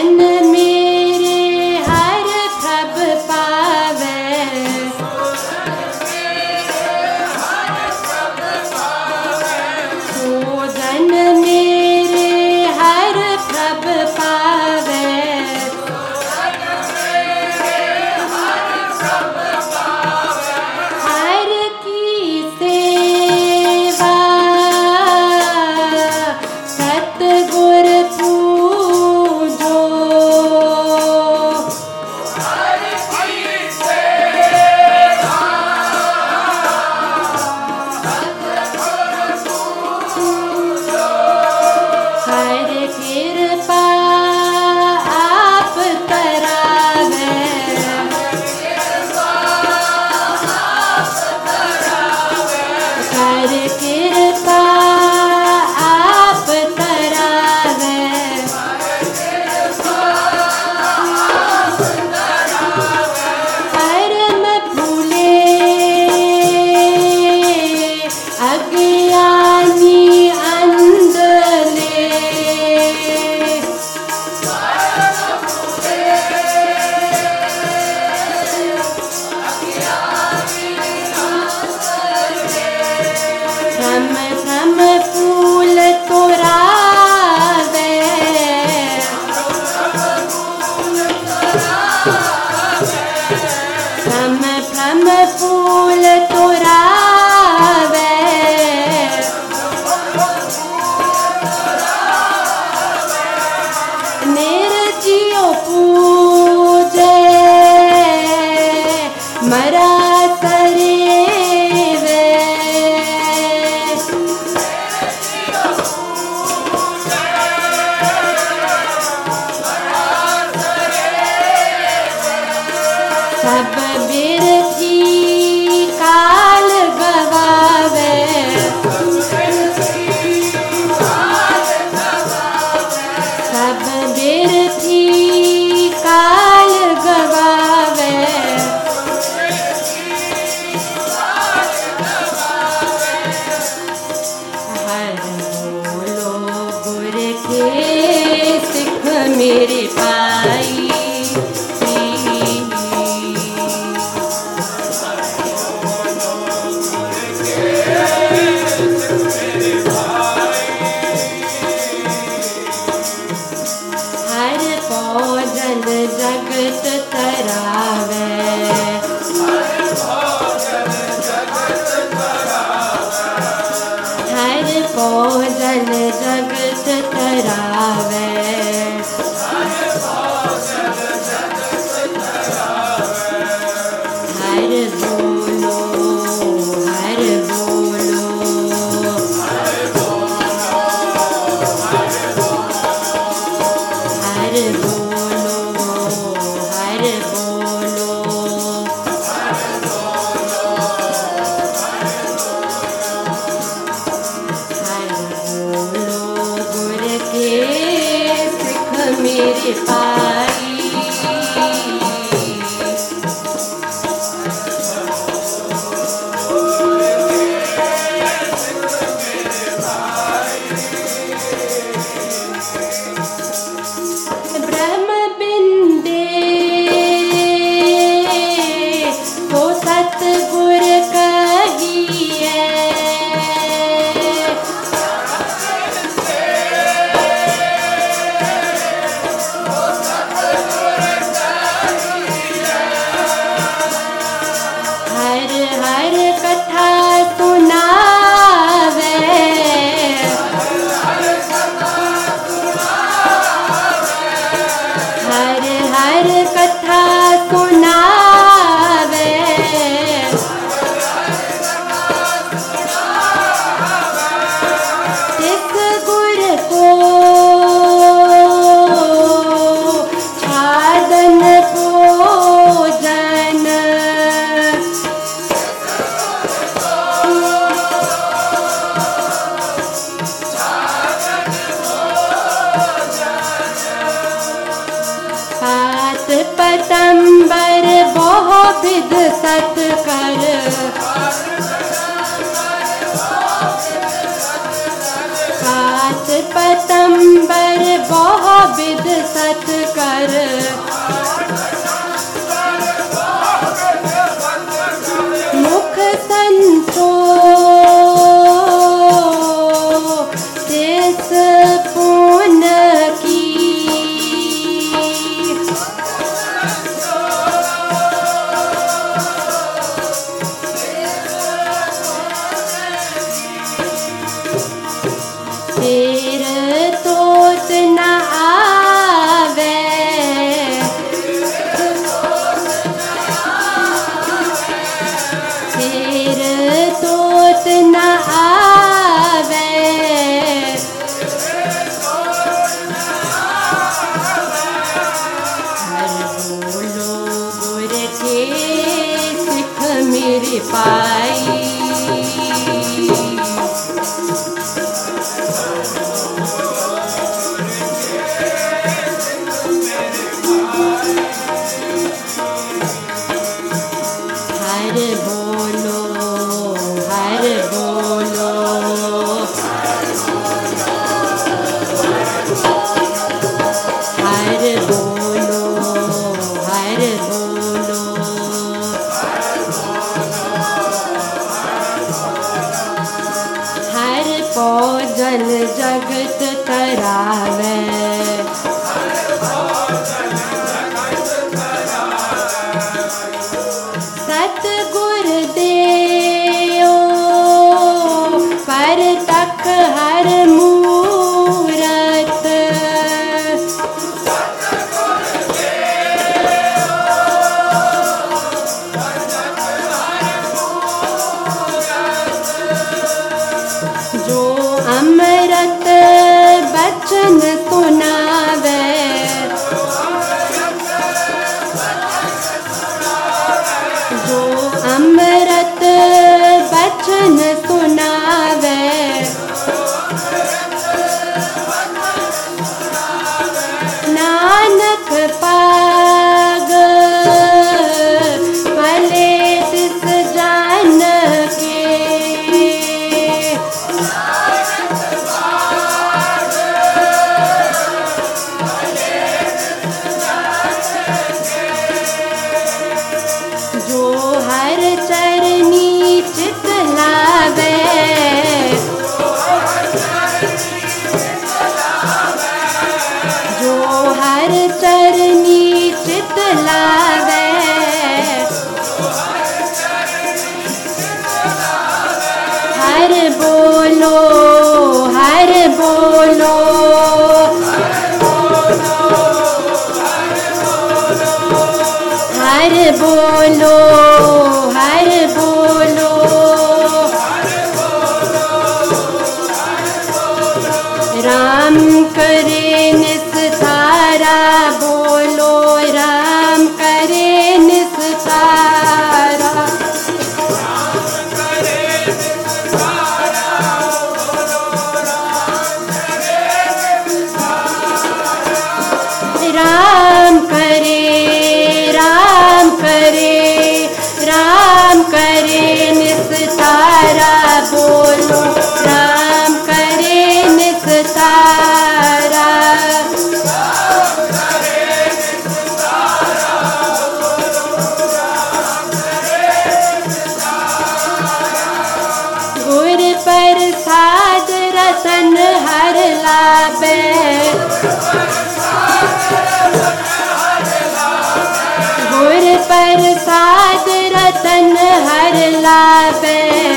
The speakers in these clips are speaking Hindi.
जन मेरे हर प्रभ पावे, जन मेरे हर प्रभ पावे, हर की सेवा सतगुर पूजो, हर कृपा आप करावे, हर कृपा आप करावे, परम भूले अज्ञानी अंधले, भ्रम भ्रम फूल तोरावे, भ्रम भ्रम फूल तोरावे, निर्जियो पूजे मरा सरेवे, सब बिरथी काल गवावे, सब बिरथी काल गवावे, हर बोलो गुर के सिख मेरे पाई, हर भोजन जगत तरावे, हर भोजन जगत तरावे, हर बोलो, हर बोलो, हर बोलो, हर बोलो, हर बोलो गुर के सिख मेरे पाई, ब्रह्म बिंदे तो सतगुर कहिए, हर हर कथा सुनावे, हर हर कथा सुनावे, तिस गुर को छादन भोजन, पात पतंबर बहु विध सत्कर, पात हाथ पतंबर बहु विध सत कर, मुख संतो तिस पुन की। फिर तोत न आवे, फिर तोत न आवे, हर बोलो गुर के सिख मेरे पाई। हर बोलो, हर बोलो, हर बोलो, हर बोलो, हर पौजन जगत तरावे, सतगुर देओ पर तक हर मूरत, जो अमृत बचन सुनावे, जो अमृत बचन सुनावे, नानक पाग भले तिस जान के, जो हर चरनी चित लावे, जो हर चरनी चित लावे, हर बोलो, हर बोलो, हर बोलो, हर बोलो, राम करे निस्तारा बोलो, राम करे निस्तारा, राम करे, राम करे, राम करे निस्तारा बोलो, राम करे निस्तारा, गुर प्रसाद रतन हर लावे, गुर प्रसाद रतन हर लावे,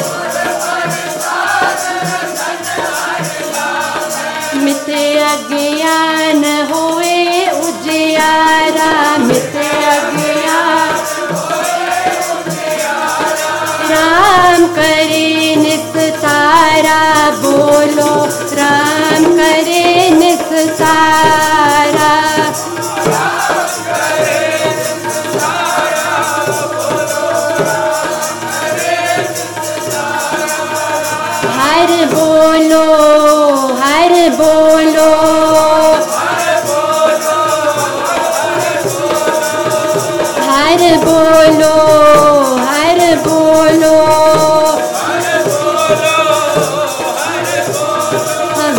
मित अज्ञान होए उजियारा, मित अज्ञान, राम करे निस्तारा बोलो, राम करे निस्तारा, हर बोलो, हर बोलो, हर बोलो, हर बोलो,